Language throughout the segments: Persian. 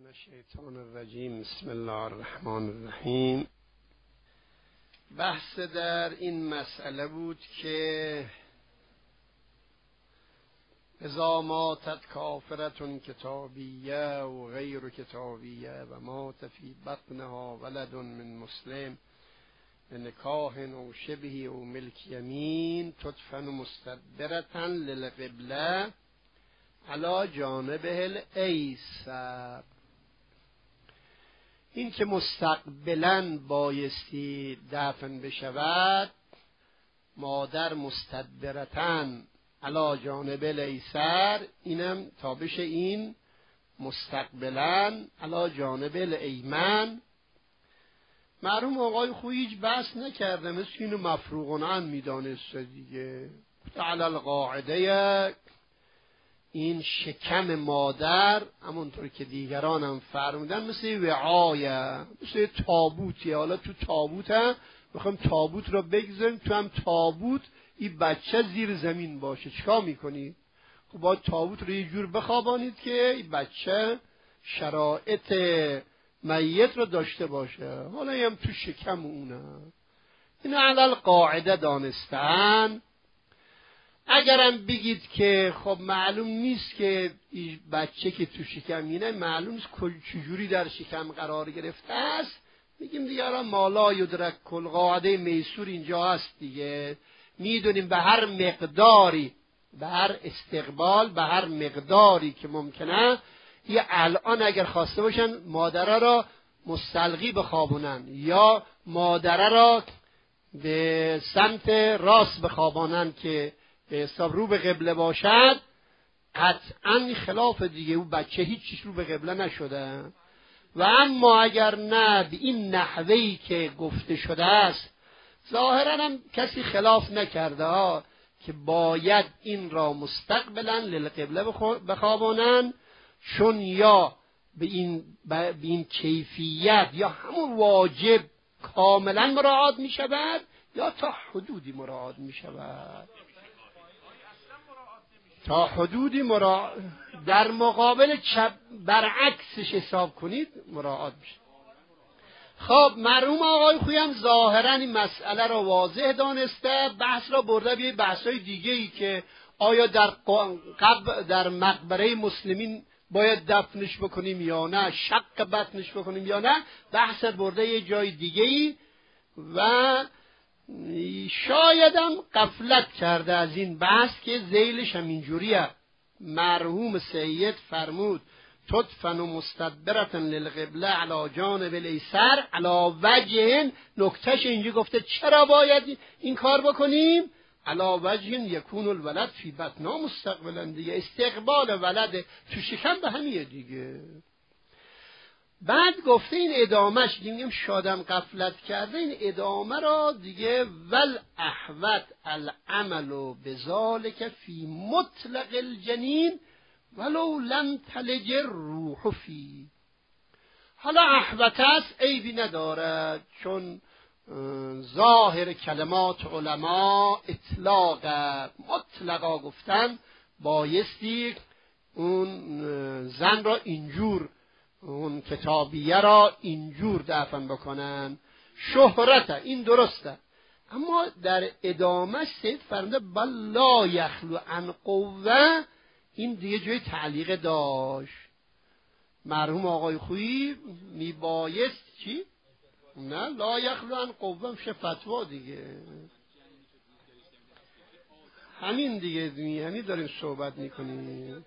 من الشیطان الرجیم. بسم الله الرحمن الرحیم. بحث در این مسئله بود که اذا ماتت کافرة کتابیه و غیر کتابیه و مات فی بطنها ولد من مسلم نکاح او شبه او ملک یمین تدفن مستدبرة للقبله علی جانبه الایسر. این که مستقبلا بایستی دفن بشود، مادر مستدبرتن علی جانبه الایسر، اینم تابش این مستقبلا علی جانبه الایمن. مرحوم آقای خویی هیچ بحث نکرده، مثل اینو مفروغ عن میدانست دیگه. علی القاعده این شکم مادر همونطور که دیگران هم فرمودن مثل وعایه، مثل تابوتیه. حالا تو تابوت هم میخوایم تابوت رو بگذاریم، تو هم تابوت این بچه زیر زمین باشه، چیکار میکنید؟ خب باید تابوت رو یه جور بخوابانید که این بچه شرایط میت رو داشته باشه. حالا هم تو شکم اونه. این علل قاعده دانستن. اگرم بگید که خب معلوم نیست که این بچه که تو شکم اینه، معلوم نیست چجوری در شکم قرار گرفته است، میگیم دیگه الان مالا یدرک کل، قاعده میسور اینجا هست دیگه. میدونیم به هر مقداری، به هر استقبال، به هر مقداری که ممکنه، یه الان اگر خواسته باشن مادره را مستلقی بخوابونن یا مادره را به سمت راست بخوابانن که به حساب رو به قبله باشد، قطعا خلاف دیگه. او بچه هیچ رو به قبله نشده. و اما اگر نه به این نحوهی که گفته شده است، ظاهرا هم کسی خلاف نکرده ها که باید این را مستقبلا للقبله بخوابانن، چون یا به این کیفیت یا همون واجب کاملا مراعات می شود یا تا حدودی مراعات می شود. تا حدودی در مقابل برعکسش حساب کنید مراعات میشه. خب مرحوم آقای خویی هم ظاهرا این مسئله را واضح دانسته، بحث را برده به بحث‌های دیگه‌ای که آیا در مقبره مسلمین باید دفنش بکنیم یا نه، شق بطنش بکنیم یا نه، بحث برده یه جای دیگه‌ای و شایدم غفلت کرده از این بحث که ذیلش هم اینجوریه. مرحوم سید فرمود تدفن مستدبرة للقبله علی جانب الایسر علی وجه، نکتهش اینجا گفته چرا باید این کار بکنیم؟ علی وجه یکون الولد فی بطنها مستقبلا، دیگه استقبال ولد تو شکم به همیه دیگه. بعد گفته این ادامهش، دیگه شادم غفلت کرده، این ادامه را دیگه ول احوت العمل بذالک فی مطلق الجنین ولو لم تلج الروح فی. حالا احوت است، عیبی نداره، چون ظاهر کلمات علما اطلاق، مطلقا گفتن بایستی اون زن را اینجور، اون کتابیه را اینجور دفن بکنن، شهرته، این درسته. اما در ادامه سید فرموده بل لا یخلو عن قوه، این دیگه جای تعلیق داشت. مرحوم آقای خویی میبایست چی؟ نه لا یخلو عن قوه میشه فتوا دیگه. همین دیگه، همین داریم صحبت میکنیم.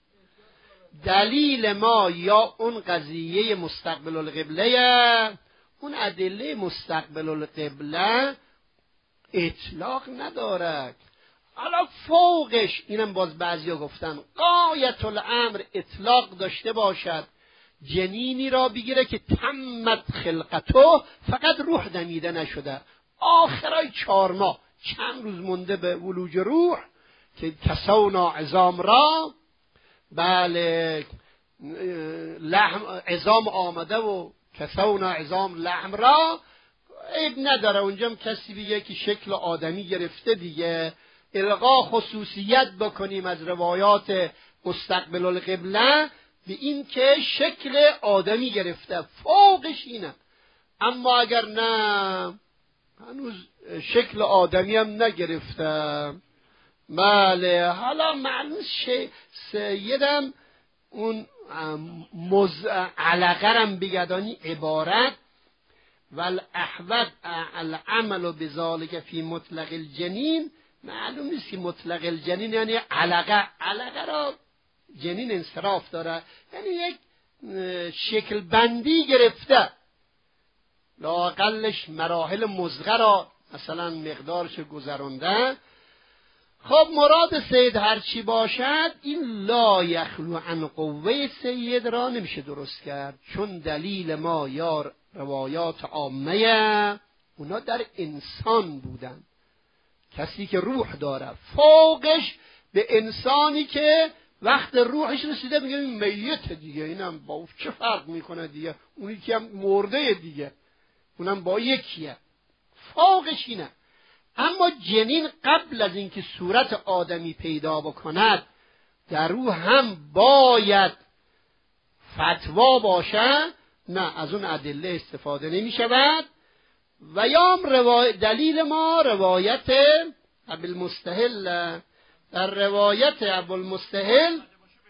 دلیل ما یا اون قضیه مستقبل القبله، اون ادله مستقبل القبله اطلاق ندارد. حالا فوقش اینم باز بعضیا گفتن غایت الامر اطلاق داشته باشد، جنینی را بگیره که تمت خلقته، فقط روح دمیده نشده، آخرای 4 ماه چند روز مونده به ولوج روح، که کسونا عظام را، بله لحم عظام آمده و کسونا عظام لحم را، عیب نداره. اونجا کسی بگه که شکل آدمی گرفته دیگه، الغا خصوصیت بکنیم از روایات مستقبل القبله، به این که شکل آدمی گرفته، فوقش اینه. اما اگر نه هنوز شکل آدمی هم نگرفته، بله، حالا معلوم سیدم اون علقرم بگدانی عبارت والاحوط العمل بذالک فی مطلق الجنین، معلوم نیست که مطلق الجنین یعنی علقه را جنین انصراف داره، یعنی یک شکل بندی گرفته، لااقلش مراحل مزغه را مثلا مقدارش گذرانده. خب مراد سید هرچی باشد، این لا یخلو عن قوه سید را نمیشه درست کرد، چون دلیل ما یا روایات عامه اونا در انسان بودن، کسی که روح داره، فوقش به انسانی که وقت روحش رسیده میگه این میت دیگه، اینم با چه فرق میکنه دیگه، اونی که هم مرده دیگه، اونم با یکیه، فوقش اینه. اما جنین قبل از اینکه صورت آدمی پیدا بکند در روح هم باید فتوا باشه، نه از اون ادله استفاده نمی شود. و یام دلیل ما روایت ابوالمستهل، در روایت ابوالمستهل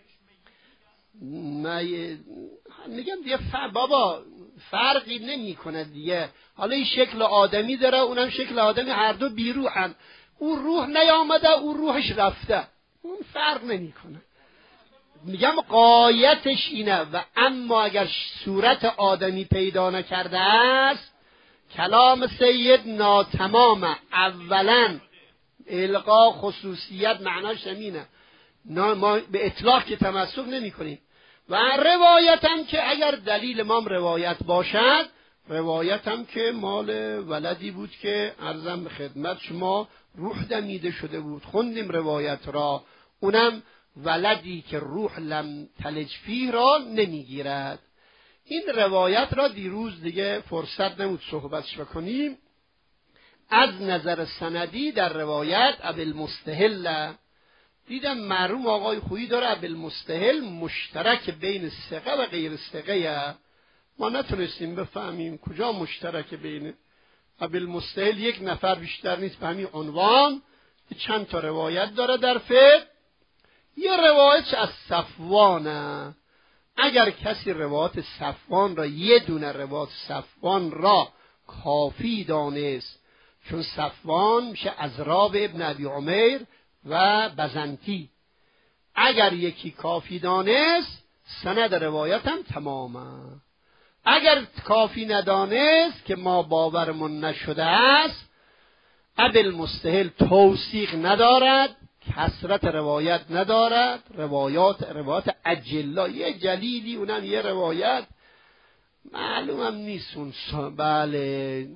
میگم دیگه بابا فرقی نمی کنه دیگه، حالا این شکل آدمی داره اونم شکل آدمی، هر دو بیروحن، اون روح نیامده اون روحش رفته، اون فرق نمی کنه. میگم غایتش اینه. و اما اگر صورت آدمی پیدا نکرده است، کلام سید ناتمامه. اولا القا خصوصیت معناش همینه، ما به اطلاق که تمسک نمی کنیم. و روایت هم که اگر دلیل ما روایت باشد، روایت هم که مال ولدی بود که عرضم به خدمت شما روح دمیده شده بود، خوندیم روایت را، اونم ولدی که روح لم تلج فیه را نمیگیرد. این روایت را دیروز دیگه فرصت نبود صحبتش بکنیم. از نظر سندی در روایت ابوالمستهل دیدم مرحوم آقای خویی داره ابوالمستهل مشترک بین ثقه و غیر ثقه، ما نتونستیم بفهمیم کجا مشترک بین ابوالمستهل، یک نفر بیشتر نیست به همین عنوان، چند تا روایت داره در فقه. یه روایت از صفوانه، اگر کسی روایت صفوان را، یه دونه روایت صفوان را کافی دانست، چون صفوان میشه ازراب ابن ابی عمیر و بزنتی، اگر یکی کافی دانست سند روایت هم تمامه. اگر کافی ندانست که ما باورمون نشده است، ابوالمستهل توثیق ندارد، کثرت روایت ندارد، روایات اجلا، یه جلیلی اونم یه روایت معلومم نیست اون بله.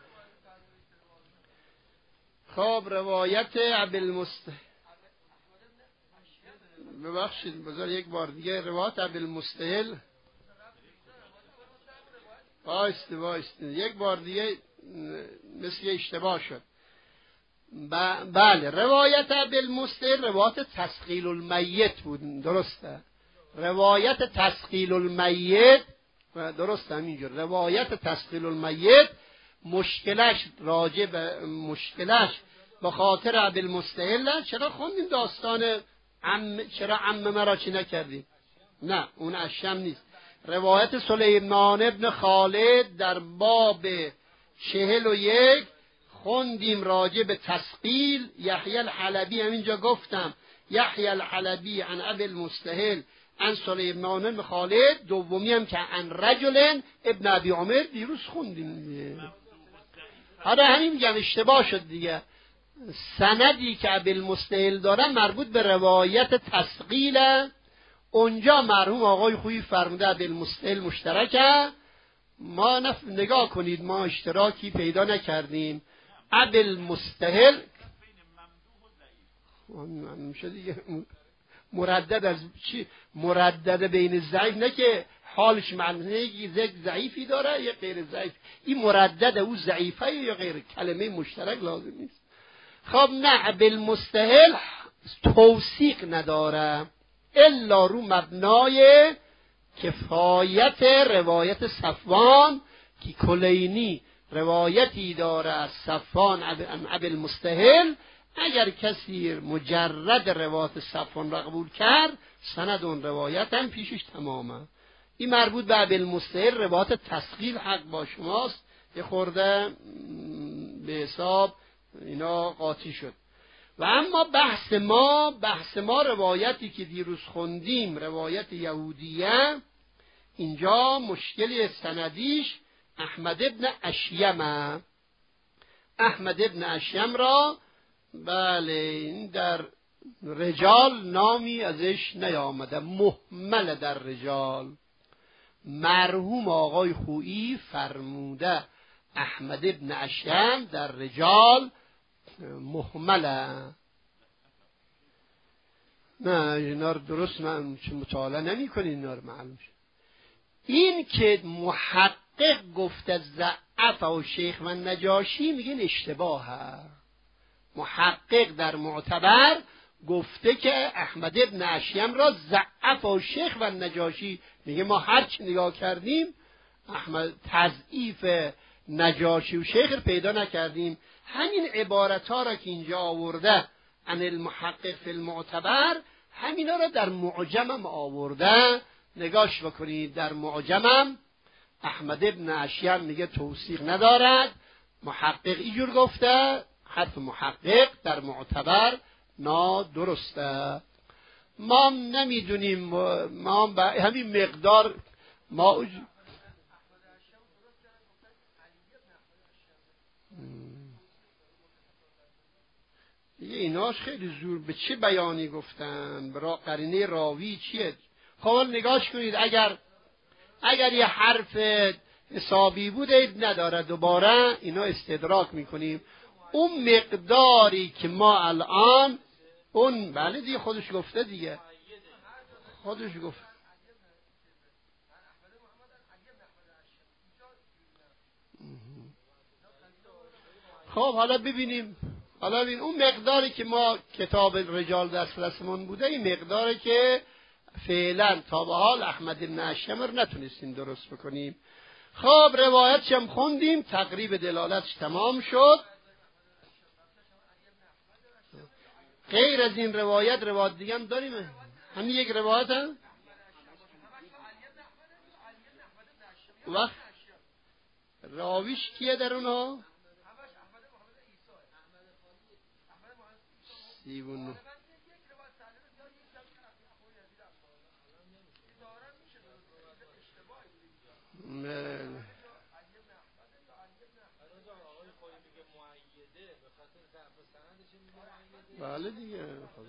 خب روایت ابوالمستهل، ببخشید بذار یک بار دیگه روایت ابوالمستهل، وایست یک بار دیگه مثل اشتباه شد. بله روایت ابوالمستهل روایت تسقیل المیت بود، درسته، روایت تسقیل المیت درسته، همینجور روایت تسقیل المیت مشکلش راجع به به خاطر ابوالمستهل. چرا خوندیم داستان چرا عم مرا چی نکردیم؟ نه اون اشم نیست. روایت سلیمان ابن خالد در باب 41 خوندیم راجع به تسقیل. یحیی الحلبی همینجا گفتم، یحیی الحلبی عن ابوالمستهل عن سلیمان ابن خالد، دومی هم که عن رجل ابن ابی عمر دیروز خوندیم. حالا همین میگم اشتباه شد دیگه. سندی که ابوالمستهل داره مربوط به روایت تسقیل، اونجا مرحوم آقای خویی فرموده ابوالمستهل مشترکه. ما نگاه کنید ما اشتراکی پیدا نکردیم. ابوالمستهل میشه دیگه مردد از چی؟ مردد بین ضعیف، نه که حالش معنی یک ضعیفی داره یا غیر ضعیف، این مردد او ضعیفه یا غیر، کلمه مشترک لازم نیست. خب نه ابوالمستهل توثیق نداره الا رو مبنای کفایت روایت صفوان که کلینی روایتی داره از صفوان ابی المستهل، اگر کسی مجرد روایت صفوان را قبول کرد سند اون روایت هم پیشش تمامه. این مربوط به ابی المستهل روایت تسقیل حق با شماست، یه خورده به حساب اینا قاطی شد. و اما بحث ما روایتی که دیروز خوندیم، روایت یهودیه، اینجا مشکلی سندیش احمد ابن اشیم. احمد ابن اشیم را بله این در رجال نامی ازش نیامده، مهمل در رجال. مرحوم آقای خویی فرموده احمد ابن اشیم در رجال مهمله. نه اینا رو درست مطالعه نمی کنید، اینا رو معلوم شد. این که محقق گفته ضعف و شیخ و نجاشی میگن اشتباهه. محقق در معتبر گفته که احمد ابن اشیم را ضعف و شیخ و نجاشی، میگه ما هرچی نگاه کردیم احمد تضعیف نجاشی و شیخ رو پیدا نکردیم. همین عبارت ها را که اینجا آورده عن المحقق فی المعتبر، همینا را در معجمم آورده. نگاش بکنید در معجمم احمد ابن اشیم میگه توثیق ندارد، محقق اینجور گفته، حرف محقق در معتبر نادرسته. ما نمیدونیم، ما همین مقدار ما دیگه ایناش خیلی زور به چه بیانی گفتن، قرینه راوی چیه؟ خب نگاش کنید، اگر یه حرف حسابی بود عیب نداره، دوباره اینا استدراک میکنیم. اون مقداری که ما الان اون بله دیگه خودش گفته دیگه، خودش گفت. خب حالا ببینیم، اون مقداری که ما کتاب رجال دسترسمون بوده، این مقداری که فعلا تا به حال احمد بن اشیم رو نتونستیم درست بکنیم. خب روایتش هم خوندیم، تقریب دلالتش تمام شد. غیر از این روایت دیگه هم داریم، همین یک روایت هم وقت راویش کیه در اونها؟ 39 بله دیگه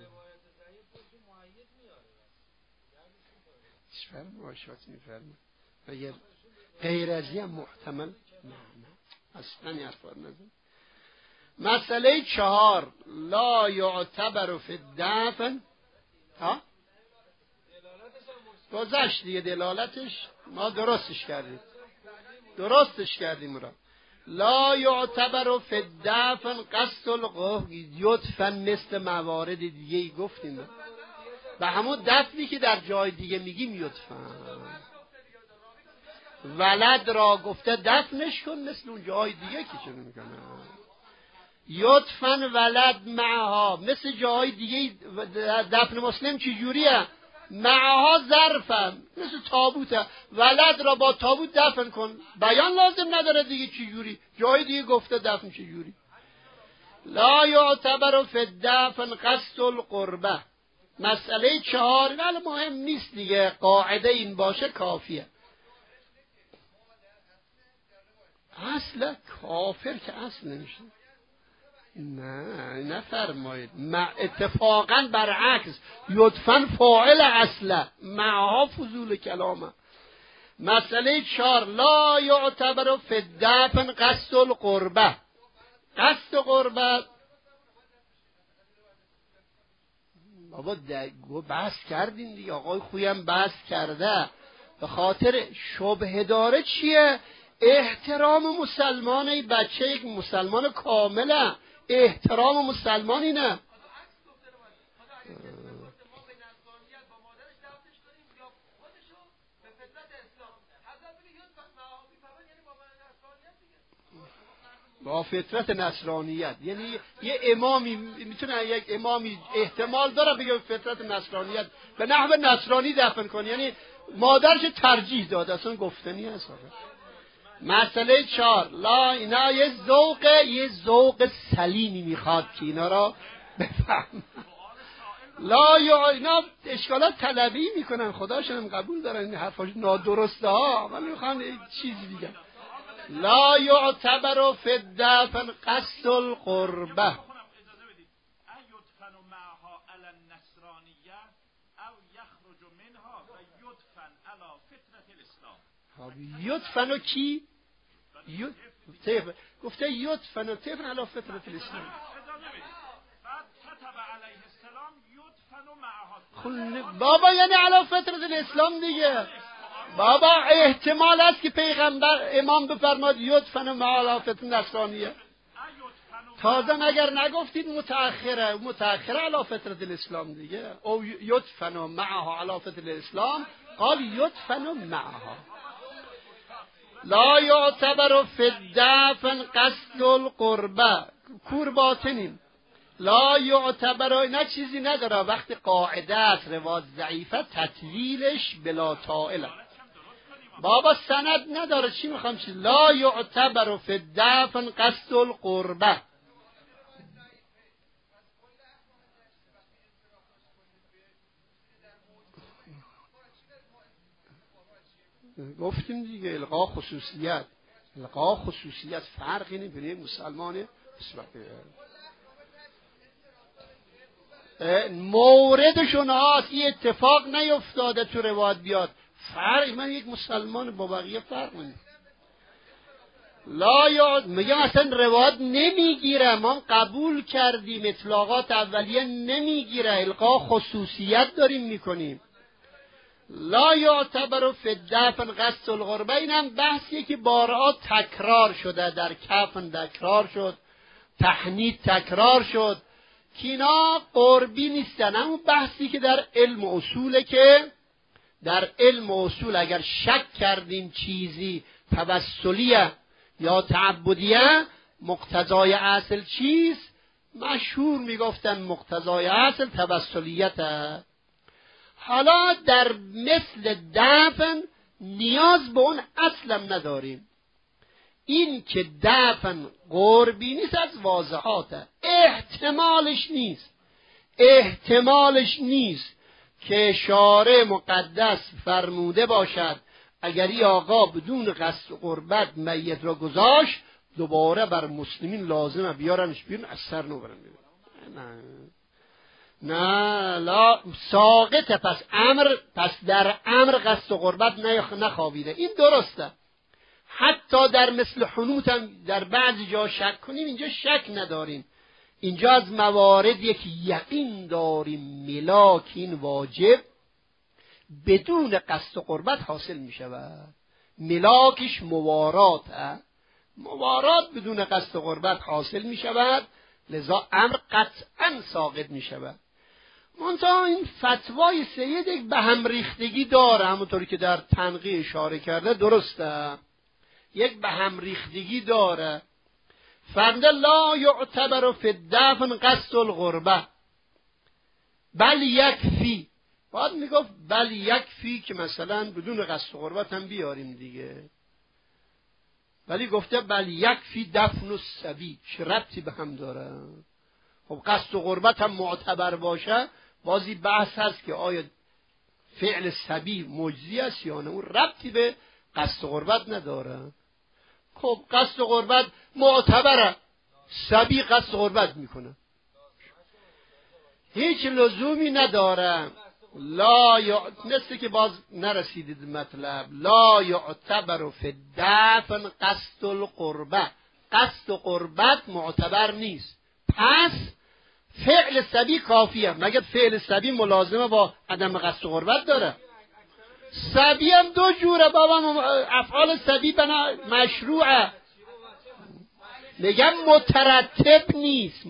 اگر غیر از این محتمل نه اصلا یعفر نزد. مسئله 4 لا یعتبر فی الدفن. ها گذشت دیگه دلالتش، ما درستش کردیم را. لا یعتبر فی الدفن قصد القبر یدفن، مثل موارد دیگه گفتیم به همون دفنی که در جای دیگه میگیم یدفن. ولد را گفته دفنش کن، مثل اون جای دیگه که چون میکنه یدفن ولد معها، مثل جای دیگه دفن مسلم چی جوریه؟ معها ظرفم، مثل تابوته، ولد را با تابوت دفن کن. بیان لازم نداره دیگه چی جوری، جای دیگه گفته دفن چی جوری. لا یعتبر فی الدفن قصد القربه. مسئله 4 ولی مهم نیست دیگه، قاعده این باشه کافیه. اصل کافر که اصل نمیشه، نه فرمایید. اتفاقا برعکس، یدفن فاعل اصله، معها فضول کلامه. مسئله 4 لا یعتبر فی الدفن قصد القربه. قصد قربت بابا بحث کردیم دیگه، آقای خویم بحث کرده. به خاطر شبهه داره چیه؟ احترام مسلمان، ای بچه یک مسلمان کامله، احترام مسلمان اینه. با فطرت نصرانیت. یعنی یه امامی میتونه، یک امامی احتمال داره بگه فطرت نصرانیت به نحو نصرانی دفن کنه، یعنی مادرش ترجیح داد، اصلا گفتنی هست. مسئله 4 لا، اینا یه ذوق سلیمی میخواد که اینا را بفهم. لا اینا اشکالات طلبی میکنن، خداشون هم قبول دارن این حرفاش نادرسته ها، من میخوام چیزی دیگه. لا یعتبر فی الدفن قصد القربه. یدفن و کی؟ گفته یدفن و طفن علی فطرت الاسلام. بابا یعنی علی فطرت الاسلام دیگه. بابا احتمال است که پیغمبر امام بفرماد یدفن و مع علی فطرت نصرانیه. تازه اگر نگفتید متأخره علی فطرت الاسلام دیگه. او یدفن و معها علی فطرت الاسلام، قال یدفن و معها. لا یعتبر فی الدفن قصد القربه. کور باطنیم. لا یعتبر، نه چیزی نداره وقتی قاعده است روایت ضعیفه تطویلش بلا طائله. بابا سند نداره، چی میخوام چیز؟ لا یعتبر فی الدفن قصد القربه. گفتیم دیگه القا خصوصیت فرقی نمی‌کنه. مسلمان موردشون هاست، این اتفاق نیفتاده تو روایت بیاد فرق. من یک مسلمان با بقیه فرق نمی‌کنه. لا یاد میگم اصلا روایت نمیگیره، ما قبول کردیم اطلاقات اولیه نمیگیره، القا خصوصیت داریم میکنیم. لا یعتبر فی الدفن قصد القربه. اینم بحثیه که بارها تکرار شده، در کفن تکرار شد، تحنیط تکرار شد که اینا قربی نیستن. همون بحثی که در علم اصوله که در علم اصول اگر شک کردیم چیزی توسلیه یا تعبدیه، مقتضای اصل چیست؟ مشهور میگفتن مقتضای اصل توسلیته. حالا در مثل دفن نیاز به اون اصلم نداریم. این که دفن قربی نیست از واضحاته. احتمالش نیست که شارع مقدس فرموده باشد اگر این آقا بدون قصد قربت میت را گذاشت دوباره بر مسلمین لازمه بیارنش بیرون از سر نو برن. نه لا ساقطه. پس در امر قصد قربت نخوابیده. این درسته. حتی در مثل حنوط هم در بعضی جا شک کنیم، اینجا شک نداریم. اینجا از مواردی که یقین داریم ملاک این واجب بدون قصد قربت حاصل می شود. ملاکش موارات بدون قصد قربت حاصل می شود، لذا امر قطعا ساقط می شود. منتها این فتوای سید یک به هم ریختگی داره، همونطوری که در تنقیح اشاره کرده درسته، یک به هم ریختگی داره. فرموده لا یعتبر فی الدفن قصد القربه بل یکفی. باید میگفت بل یکفی که مثلا بدون قصد قربت هم بیاریم دیگه، ولی گفته بل یکفی دفن الصبی. چه ربطی به هم داره؟ خب قصد قربت هم معتبر باشه، بازی بحث هست که آیا فعل صبی مجزی است یا نه. اون ربطی به قصد قربت نداره. خب قصد قربت معتبره، صبی قصد قربت میکنه، هیچ لزومی نداره. مثل که باز نرسیدید مطلب. لا یعتبر فی الدفن قصد القربه. قصد قربت معتبر نیست، پس فعل صبی کافیه. مگر فعل صبی ملازمه با عدم قصد قربت داره؟ صبی هم دو جوره بابا، افعال صبی بنا مشروعه. میگم مترتب نیست.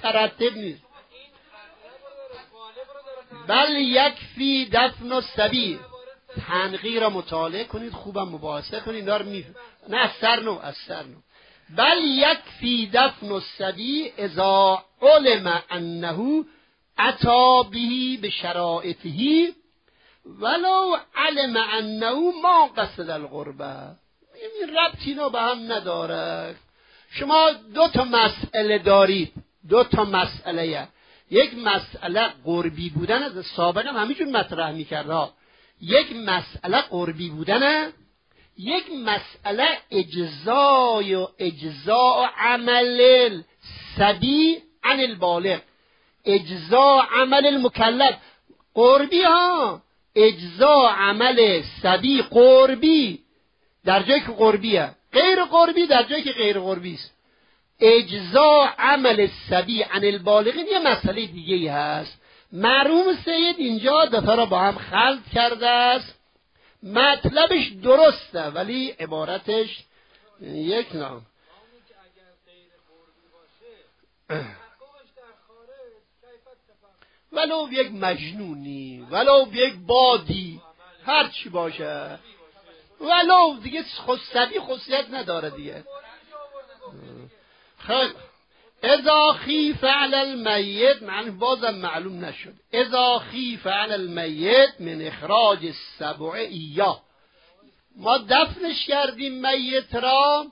بل یکفی دفن الصبی. تنقیح را مطالعه کنید، خوبم مباحثه کنید. نه از سر نو. بل یکفی دفن الصبی اذا علم انه اتی به بشرائطه ولو علم انه ما قصد القربه. این ربطی اینا به هم نداره. شما دو تا مسئله دارید، دو تا مسئله. یک مسئله قربی بودن، از سابقا همینجور مطرح میکرده، یک مسئله قربی بودنه، یک مسئله اجزاء عمل الصبی عن البالغ، اجزاء عمل المکلف. قربی ها، اجزاء عمل صبی قربی در جایی که قربیه، غیر قربی در جایی که غیر قربی است. اجزاء عمل صبی عن البالغ یه مسئله دیگه ای هست. مرحوم سید اینجا دفعه را با هم خلط کرده است. مطلبش درسته ولی عبارتش یک نوع. ولو یک مجنونی، ولو یک بادی، هر چی باشه، ولو دیگه خصوصی خصوصیت نداره دیگه. خیلی اذا خیف علی المیت، معنی بازم معلوم نشد. اذا خیف علی المیت من اخراج السبع ایاه، ما دفنش کردیم میت را،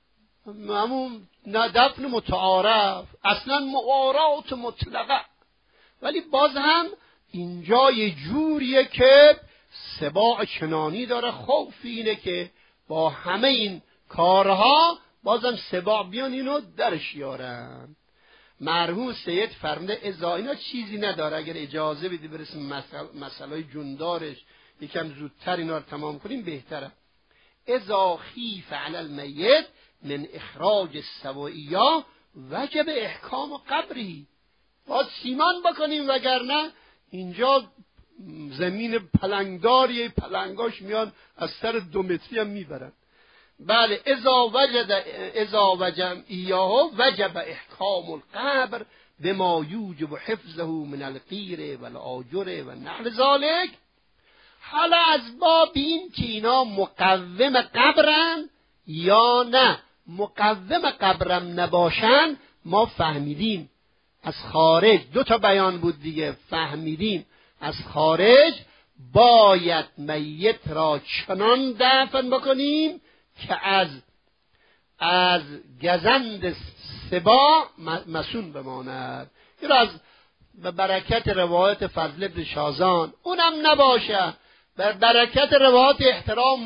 همون دفن متعارف، اصلا معارات مطلقه، ولی باز هم اینجا یه جوریه که سباع چنانی داره. خوف اینه که با همه این کارها بازم سباع بیان اینو درش یارن. مرحوم سید فرموده ازا، اینا چیزی نداره، اگر اجازه بدی برسیم مسئله جندارش یکم زودتر اینا رو تمام کنیم بهتره. ازا خیف علی المیت من اخراج السوائیه وجب احکام قبری، باید سیمان بکنیم وگرنه اینجا زمین پلنگداری، پلنگاش میان از سر 2 متری هم میبرن. بله اذا وجب ایاه وجب احکام القبر بما یوجب حفظه من القیر والآجر و نحو ذالک. حالا از باب این که اینا مقوم قبرن یا نه مقوم قبرم نباشن، ما فهمیدیم از خارج 2 تا بیان بود دیگه، فهمیدیم از خارج باید میت را چنان دفن بکنیم که از گزند سباع مسون بماند. این را از به برکت روایت فضل بن شازان اونم نباشه، بر برکت روایت احترام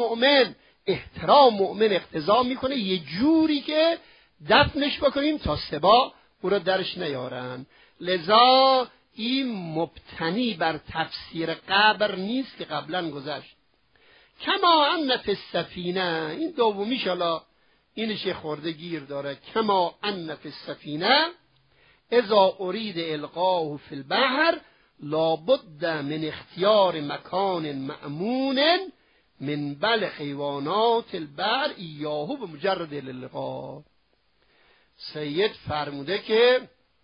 مؤمن اقتضا میکنه یه جوری که دفنش بکنیم تا سباع او را درش نیارن. لذا این مبتنی بر تفسیر قبر نیست که قبلا گذشت. کما ان فی السفینه، این دومیش حالا اینش خورده گیر داره. کما ان فی السفینه اذا ارید القاه فی البحر لابد من اختیار مکان مأمون من بل حیوانات البحر ایاهو به مجرد الالقاء. سید فرموده که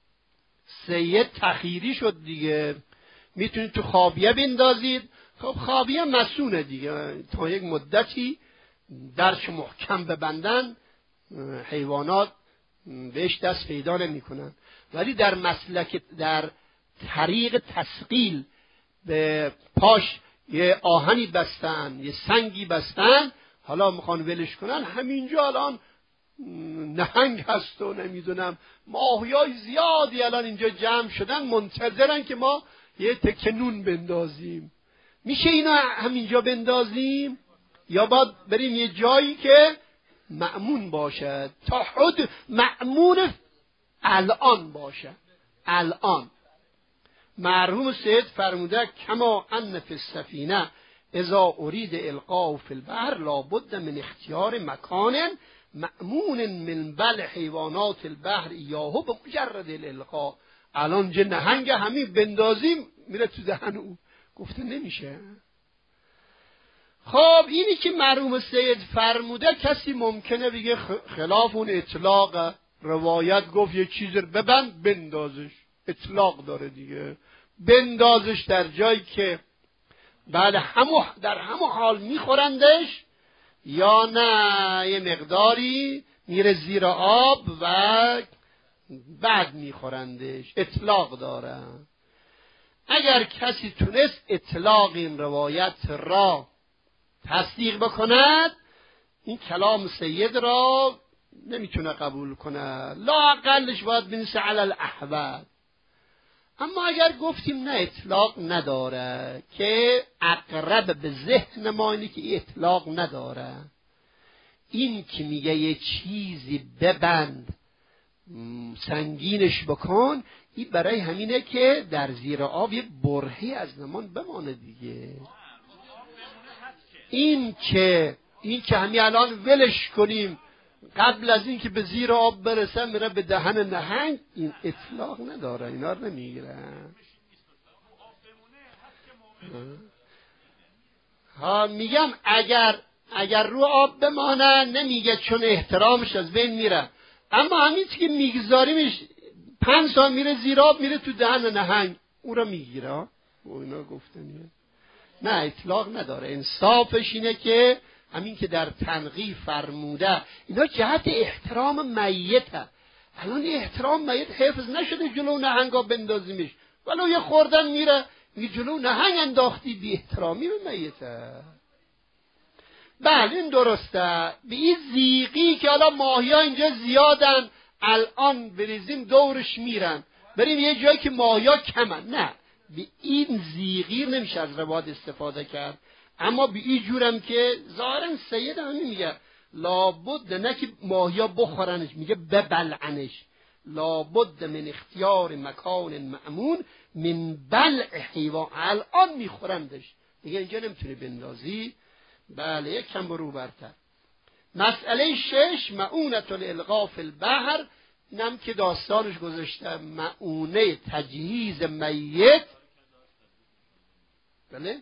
سید تخیری شد دیگه، میتونید تو خابیه بندازید. خب خابیه مسونه دیگه، تا یک مدتی درش محکم ببندن حیوانات بهش دست پیدا نمی کنن. ولی در مسلک، در طریق تسقیل به پاش یه آهنی بستن، یه سنگی بستن، حالا میخوان ولش کنن. همینجا الان نهنگ هست و نمیدونم ماهیای زیادی الان اینجا جمع شدن منتظرن که ما یه تکه نون بندازیم. میشه اینا همینجا بندازیم یا باید بریم یه جایی که مأمون باشه؟ تا حد مأمون الان باشه. الان مرحوم سید فرموده کما ان فی السفینه اذا ارید القاء فی البحر لابد من اختیار مکان مأمون من بل حیوانات البحر ایاهو به مجرد الالقاء. الان جه نهنگ همین بندازیم میره تو دهن او، گفته نمیشه. خب اینی که مرحوم سید فرموده کسی ممکنه بگه خلاف اون اطلاق روایت، گفت یه چیز رو ببند بندازش، اطلاق داره دیگه، بندازش در جایی که بعد در همو حال میخورندش، یا نه یه مقداری میره زیر آب و بعد میخورندش. اطلاق داره. اگر کسی تونست اطلاق این روایت را تصدیق بکند، این کلام سید را نمیتونه قبول کنه، لااقلش باید بنویسه علی الاحوال. اما اگر گفتیم نه اطلاق نداره، که اقرب به ذهن ما اینه که اطلاق نداره، این که میگه یه چیزی ببند سنگینش بکن، این برای همینه که در زیر آب یه برهی از نمان بمانه دیگه. این که همین الان ولش کنیم قبل از این که به زیر آب برسه میره به دهن نهنگ، این اطلاق نداره، اینا رو نمیگیرن. میگم اگر رو آب بمانه نمیگه چون احترامش از بین میره، اما همین که میگذاریمش 5 سال میره زیر آب، میره تو دهن نهنگ، او رو میگیره. و اینا گفتنیه. نه اطلاق نداره. انصافش اینه که همین که در تنقیح فرموده اینا جهت احترام میته. الان احترام میت حفظ نشده، جلو نهنگا بندازیمش، ولو یه خوردن میره میگه جلو نهنگ انداختی، بی احترامی به میته. بله این درسته. به این زیقی که حالا ماهی ها اینجا زیادن، الان بریزیم دورش میرن، بریم یه جایی که ماهی ها کمن، نه به این زیقی نمیشه از رواد استفاده کرد. اما به این جورم که ظاهرا سید همین میگه لابد نه که ماهی ها بخورنش، میگه ببلعنش، لابد من اختیار مکان مأمون من بلع حیوان. الان میخورندش دیگه، اینجا نمیتونی بندازی. بله یک کم برو برتر. مسئله 6 مؤونة الالقاء فی البحر، اینم که داستانش گذاشته مؤونه تجهیز میت. بله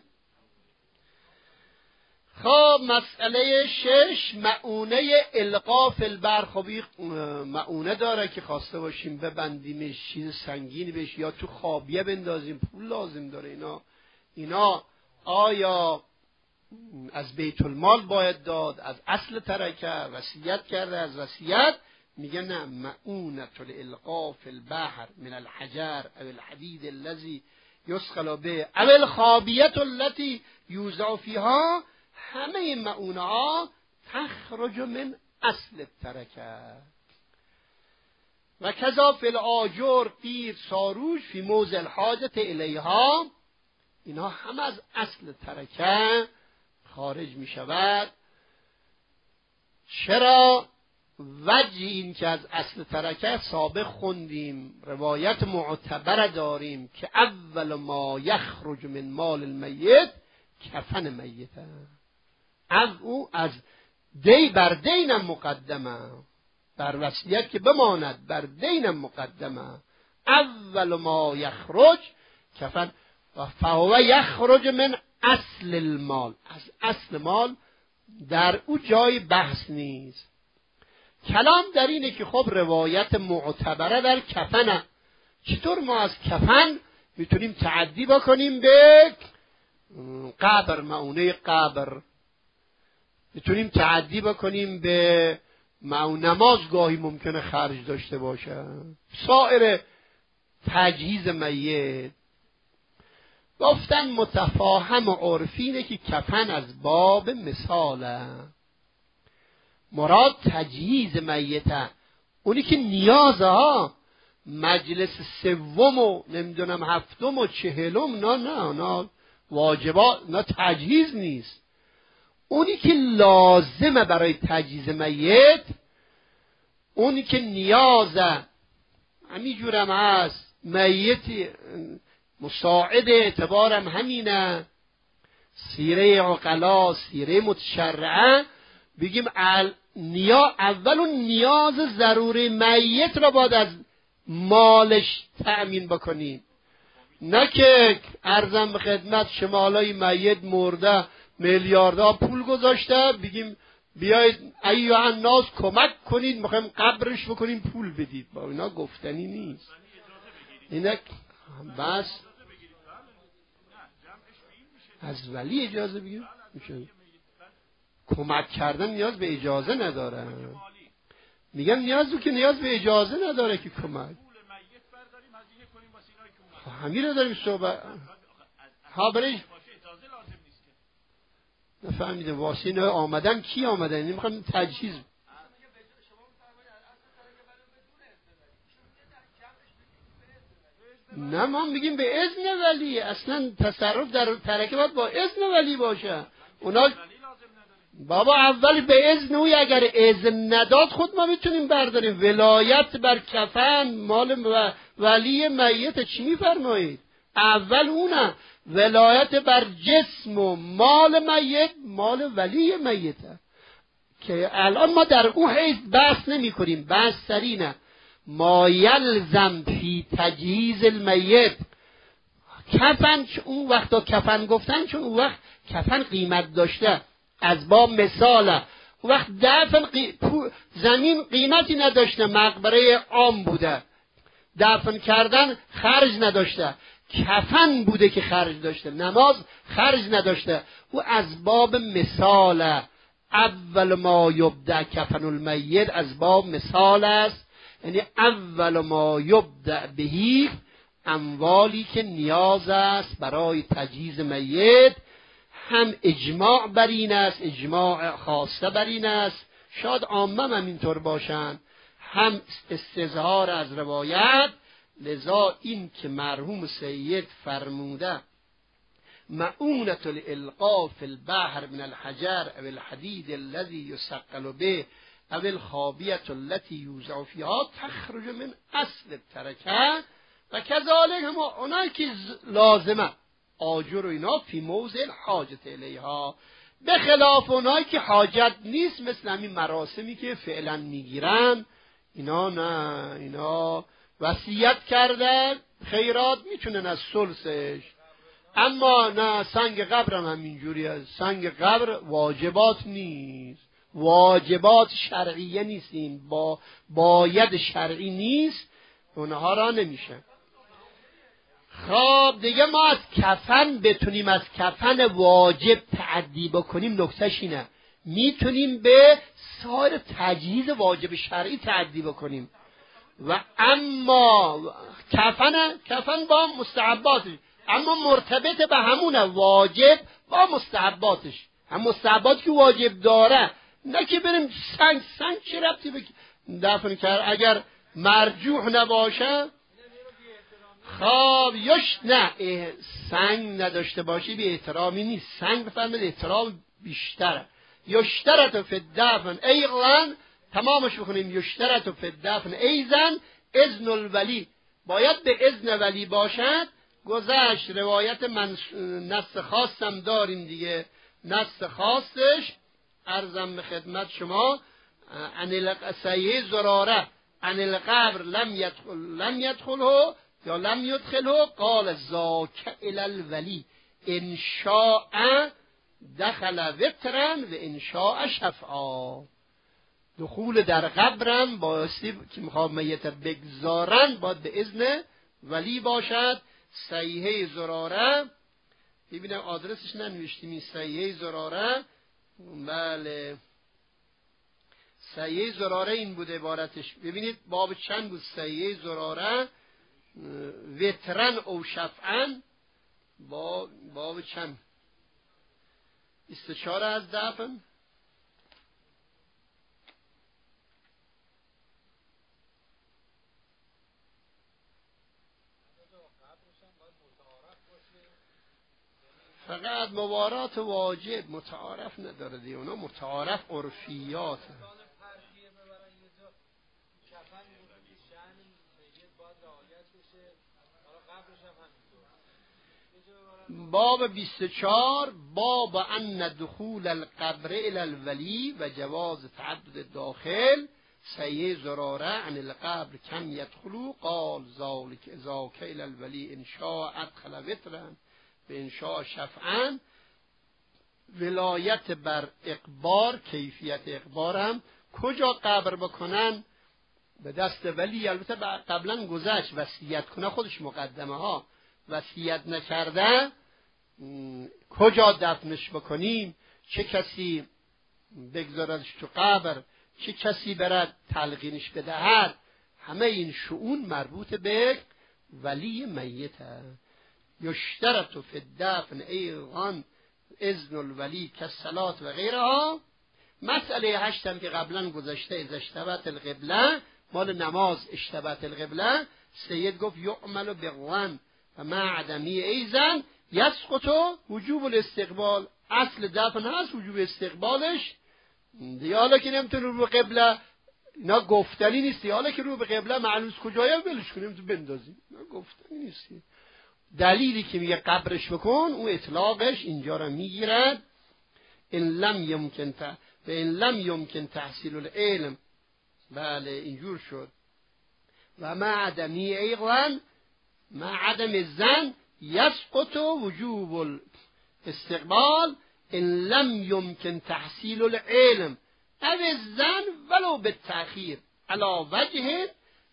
خب مسئله 6 مؤونه القاء فی البحر. خب این مؤونه داره که خواسته باشیم ببندیمش، چیز سنگینی بهش، یا تو خابیه بندازیم، پول لازم داره. اینا آیا از بیت المال باید داد، از اصل ترکه وصیت کرده، از وصیت؟ میگه نه، مؤونة الالقاء فی البحر من الحجر او الحدید الذی یسخل به او الخابیة التي یوضع فیها، همه این مؤونه ها تخرج من اصل الترکه. و کذا فی الآجر قیر ساروج فی موضع الحاجة الیها، اینا هم از اصل ترکه خارج می شود. چرا؟ وجه این که از اصل ترکه سابق خوندیم، روایت معتبر داریم که اول ما یخرج من مال المیت کفن میته. از دی بر دینم مقدمه، بر وصیت که بماند بر دینم مقدمه. اول ما یخرج کفن و فهو یخرج من اصل المال، از اصل مال در او جای بحث نیست. کلام در اینه که خب روایت معتبره در کفنه، چطور ما از کفن میتونیم تعدی بکنیم به قبر، مؤونه قبر، میتونیم تعدی بکنیم به نماز، گاهی ممکنه خرج داشته باشه، سایر تجهیز میت. گفتن متفاهم و عرفینه که کفن از باب مثاله، مراد تجهیز میته، اونی که نیازه ها مجلس 3 و نمیدونم 7 و 40 نه واجبات، نه تجهیز نیست. اونی که لازمه برای تجهیز میت، اونی که نیازه، همین جورم هست میت مساعد اعتبارم همینه. سیره عقلا، سیره متشرعه، بگیم اول اون نیاز ضروری میت را باید از مالش تأمین بکنیم، نه که عرضم به خدمت شمالای میت مرده میلیاردها پول گذاشته، بگیم بیایید ایها الناس کمک کنید میخوایم قبرش بکنیم پول بدید. با اینا گفتنی نیست. اینا بس از ولی اجازه بگیم میشه. کمک کردن نیاز به اجازه نداره. میگم نیاز که نیاز به اجازه نداره که کمک. همین رو داریم صحبت. ها برای نفهمیدم واسه نه آمدن کی آمدن؟ نمیخوام تجهیز. نه ما میگیم به اذن ولی، اصلا تصرف در ترکه باید با اذن ولی باشه. اونا بابا اول به اذن اوی، اگر اذن نداد خود ما میتونیم برداریم. ولایت بر کفن مال ولی میت، چی میفرمایید؟ اول اونه. ولایت بر جسم و مال میت مال ولی میته، که الان ما در اون حیث بحث نمی کنیم. بحث سرینه ما یلزم فی تجهیز المیت. کفن اون وقتا کفن گفتن چون اون وقت کفن قیمت داشته، از باب مثاله. اون وقت دفن زمین قیمتی نداشته، مقبره عام بوده، دفن کردن خرج نداشته. کفن بوده که خرج داشته، نماز خرج نداشته. او از باب مثاله. اول ما یبدأ کفن المیت از باب مثال است، یعنی اول ما یبدأ بهی اموالی که نیاز است برای تجهیز میت. هم اجماع بر این است، اجماع خاصه بر این است، شاید عامه هم اینطور باشن، هم استظهار از روایت. لذا این که مرحوم سید فرموده مؤونة الالقاء فی البحر من الحجر او الحدید الذي یثقل به او الخابیة التي یوضع فیها تخرج من اصل الترکه و کذالک هم اونایی که لازمه آجر و اینا فی موضع الحاجت الیها، به خلاف اونایی که حاجت نیست، مثل همین مراسمی که فعلا میگیرن اینا. نه اینا وصیت کردن خیرات میتونن از ثلثش، اما نه سنگ قبرم همینجوری است. سنگ قبر واجبات نیست، واجبات شرعیه نیست، این باید شرعی نیست، اونها را نمیشه. خب دیگه ما از کفن بتونیم از کفن واجب تعدی بکنیم، نکتهش اینه میتونیم به سایر تجهیز واجب شرعی تعدی بکنیم. و اما کفن با مستحباتش، اما مرتبط به همونه، واجب با مستحباتش. هم مستحبات که واجب داره، نه که بریم سنگ چه ربطی به دفن کرد اگر مرجوح نباشه. خب نه سنگ نداشته باشی به احترامی نیست. سنگ بفرمید احترام بیشتره. یشترط فی الدفن ایضا، تمامش بخونیم یشترط فی الدفن ایضا اذن الولی، باید به اذن ولی باشد. گذشت روایت نص خاصم داریم دیگه. نص خاصش عرضم به خدمت شما عن سیه زراره عن القبر لم یدخله یا لم یدخله قال ذاک الی الولی ان شاء دخل وترا و ان شاء شفعا. دخول در قبرم بایستی که میخواد میت بگذارن باید به اذن ولی باشد. صحیحه زراره، ببینم آدرسش ننوشتیم، این صحیحه زراره، بله صحیحه زراره این بود عبارتش. ببینید باب چند بود صحیحه زراره، وترن او شفعن، باب چند؟ استشاره از دفن. فقط موارات واجب متعارف نداره دیگه، اونا متعارف عرفیات. باب 24 باب ان دخول القبر الى الولی و جواز تعدد داخل. سیه زراره عن القبر کم یدخلو قال ذاک الى الولی ان شاء ادخل وترا به ان شاء شفعا. ولایت بر اقبار، کیفیت اقبار هم کجا قبر بکنن به دست ولی. البته قبلا گذشت وصیت کنه خودش مقدمه ها، وصیت نکرده کجا دفنش بکنیم، چه کسی بگذاردش تو قبر، که کسی برد تلقینش بدهد. همه این شؤون مربوط به ولی میته. یشترط فی الدفن ایضا اذن الولی کالصلاة و غیرها. مسئله 8 هم که قبلا گذشته، اذا اشتبهت القبله، مال نماز اشتبهت القبله، سید گفت یعمل بالظن و مع عدمی ایضا یسقط وجوب الاستقبال. اصل دفن هست وجوب استقبالش دیگه. حالا که نمیتونه رو به قبله، اینا گفتنی نیست. حالا که رو به قبله معلوم کجایی ولش کنیم تو بندازیم، اینا گفتنی نیست. دلیلی که میگه قبرش بکن، اون اطلاقش اینجا رو میگیرد. ان لم یمکن تحصیل العلم، بله اینجور شد. و مع عدمی ایضا مع عدم الظن یسقط وجوب الاستقبال ان لم یمکن تحصیل العلم او الظن ولو بالتأخیر علی وجه،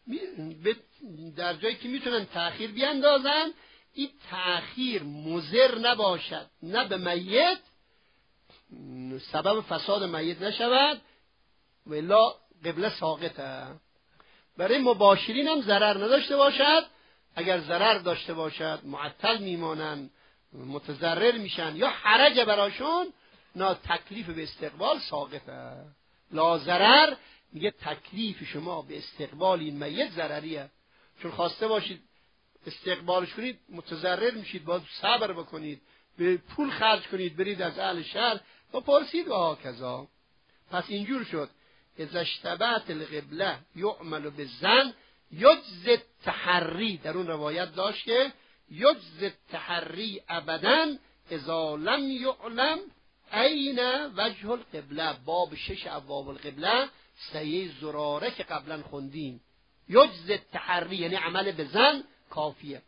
در جایی که میتونن تأخیر بیاندازن، این تأخیر مضر نباشد، نه به میت سبب فساد میت نشود، و الا قبله ساقطه. برای مباشرین هم ضرر نداشته باشد. اگر ضرر داشته باشد معطل میمانن، متضرر میشن یا حرج براشون، نه تکلیف به استقبال ساقطه. لا ضرر میگه تکلیف شما به استقبال این میت ضرریه، چون خواسته باشید استقبالش کنید متضرر میشید، باید صبر بکنید، به پول خرج کنید، برید از اهل شهر و پرسید و هاکذا. پس اینجور شد اذا اشتبهت القبله یعمل بالظن یجز التحری. در اون روایت داشت که یجز التحری ابدا اذا لم یعلم این وجه القبله. باب 6 ابواب القبله، سیه زراره که قبلا خوندیم. یجز التحری یعنی عمل به ظن کافیه.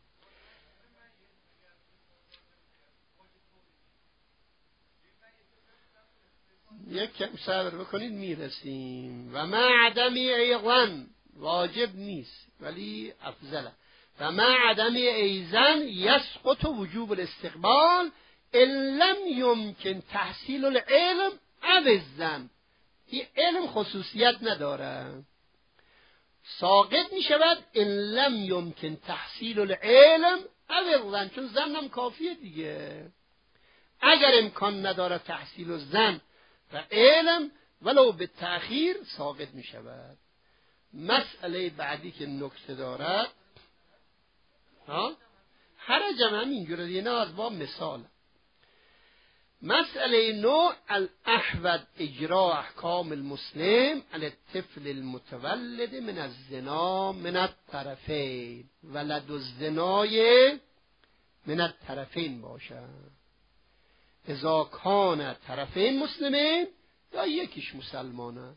یک کم صبر بکنید میرسیم. و مع عدمی ایضا، واجب نیست ولی افضله. و مع عدمی ایضا یسقط وجوب الاستقبال ان لم یمکن تحصیل العلم او الظن. این علم خصوصیت نداره، ساقط می شود ان لم یمکن تحصیل العلم او الظن، چون ظن هم کافیه دیگه. اگر امکان نداره تحصیل الظن و علم ولو به تأخیر، ساقط می شود. مسئله بعدی که نکته دارد، حرج هم اینجوره دیگه، نه از باب مثال. مسئله نوع الاحوط اجرا احکام المسلم علی الطفل المتولد من الزنا من الطرفین. ولد الزنای من الطرفین باشد. اذا کان طرفین مسلمین، یا یکیش مسلمانه.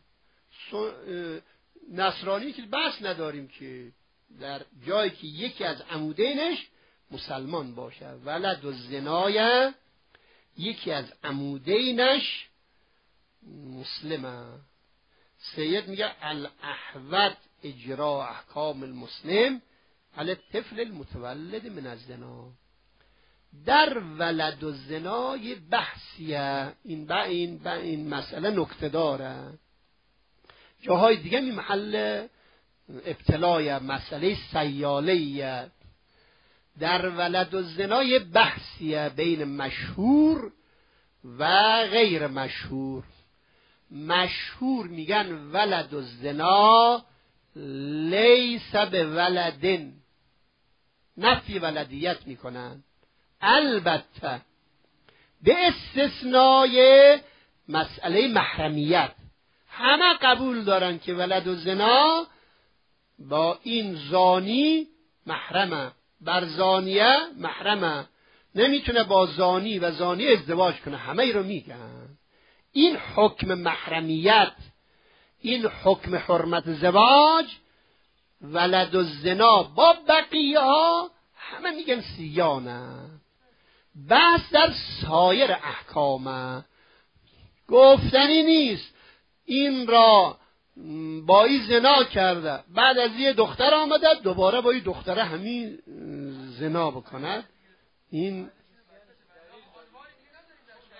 نصرانی که بحث نداریم که در جایی که یکی از عمودینش مسلمان باشه. ولد الزنای یکی از عمودینش مسلمه. سید میگه الاحوط اجرا احکام المسلم علی الطفل المتولد من الزنا. در ولد الزنا یه بحثیه، این مسئله نکته داره. جاهای دیگه می محل ابتلای مسئله سیالیه. در ولد الزنا یه بحثیه بین مشهور و غیر مشهور. مشهور میگن ولد الزنا لیس به ولدن، نفی ولدیت میکنن، البته به استثنای مسئله محرمیت. همه قبول دارن که ولد الزنا با این زانی محرمه، بر زانیه محرمه، نمیتونه با زانی و زانی ازدواج کنه. همه ای رو میگن. این حکم محرمیت، این حکم حرمت زواج، ولد الزنا با بقیه ها همه میگن سیانه. بحث در سایر احکامه، گفتنی نیست این را با این زنا کرده، بعد از یه دختر آمده دوباره با این دختره همین زنا بکند. این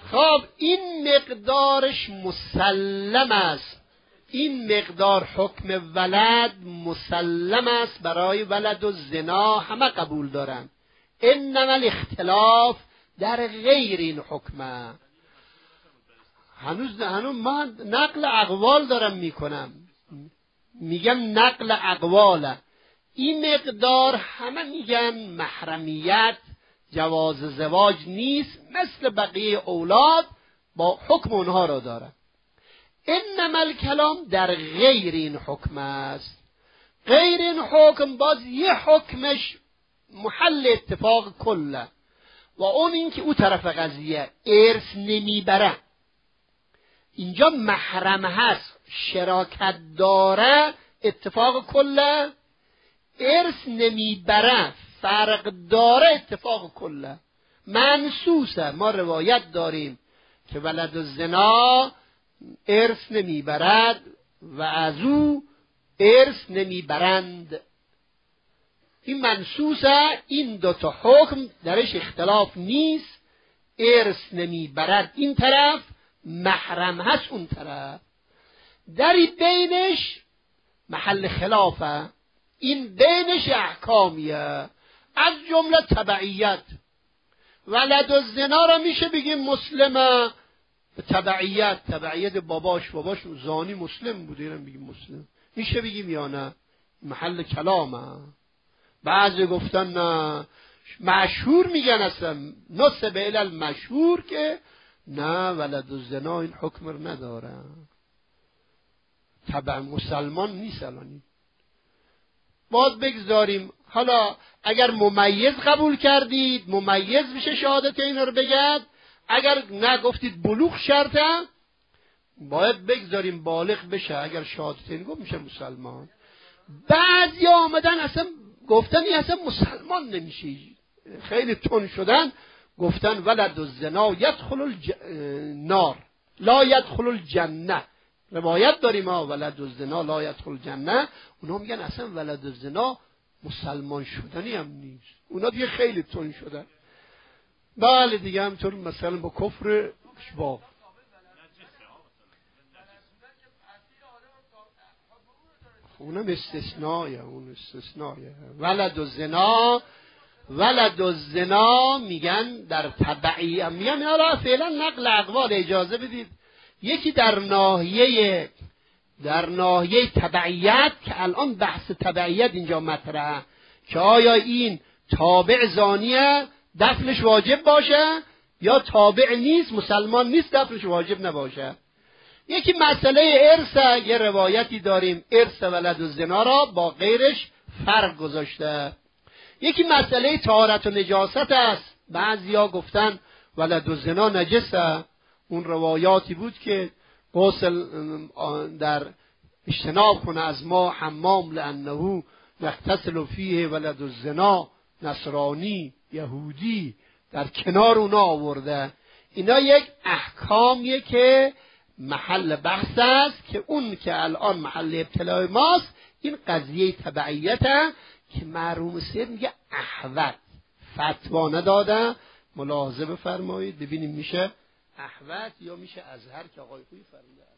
خب این مقدارش مسلم است، این مقدار حکم ولد مسلم است برای ولد و زنا، همه قبول دارن. انما الاختلاف در غیر این حکمه. هنوز من نقل اقوال دارم میکنم، میگم نقل اقواله. این مقدار همه میگن محرمیت جواز زواج نیست، مثل بقیه اولاد با حکم اونها را داره. انما الکلام در غیر این حکم است. غیر این حکم باز یه حکمش محل اتفاق کله، و اون این که او طرف قضیه ارث نمیبره. اینجا محرم هست، شراکت داره، اتفاق کله. ارث نمیبره، فرق داره، اتفاق کله. منصوصه، ما روایت داریم که ولد الزنا ارث نمیبرد و از او ارث نمیبرند. این منصوصه، این دوتا حکم درش اختلاف نیست. ارث نمیبرد این طرف، محرم هست اون طرف. دری بینش محل خلافه، این بینش احکامیه، از جمله تبعیت. ولد الزنا را میشه بگیم مسلمه، تبعیت باباش زانی مسلم بوده، اینم بگیم مسلم، میشه بگیم یا نه؟ محل کلامه. بعضی گفتن نه، مشهور میگن اصلا نصب الی المشهور که نه، ولد الزنا این حکم رو نداره، طبعا مسلمان نیست. الان باید بگذاریم. حالا اگر ممیز قبول کردید، ممیز میشه شهادت این رو بگد. اگر نگفتید بلوغ شرطه، باید بگذاریم بالغ بشه. اگر شهادت این گفت میشه مسلمان. بعضی آمدن اصلا گفتن این اصلا مسلمان نمیشه، خیلی تون شدن، گفتن ولد الزنا یدخل النار لا یدخل الجنه. روایت داریم ولد الزنا لا یدخل الجنه. اونا میگن اصلا ولد الزنا مسلمان شدنی هم نیست. اونا دیگه خیلی تون شدن. بله دیگه همطور مثلا با کفر اشباه. اونم استثنائه. ولد الزنا میگن در تبعیه، میگن حالا فعلا نقل اقوال اجازه بدید. یکی در ناحیه تبعیت، که الان بحث تبعیت اینجا مطرحه که آیا این تابع زانیه دفنش واجب باشه یا تابع نیست مسلمان نیست دفنش واجب نباشه. یکی مسئله ارث، یه روایتی داریم ارث ولد الزنا را با غیرش فرق گذاشته. یکی مسئله طهارت و نجاست است. بعضیا گفتن ولد الزنا نجسه. اون روایاتی بود که غسل در اجتناب کنه از ما حمام لانه یغتسل فیه ولد الزنا، نصرانی یهودی در کنار اونا آورده. اینا یک احکامیه که محل بحث است، که اون که الان محل ابتلاع ماست این قضیه تبعیته که مرحوم سید میگه احوط فتوا نداده. ملاحظه بفرمایید ببینیم میشه احوط یا میشه ازهر که آقای خویی فرموده.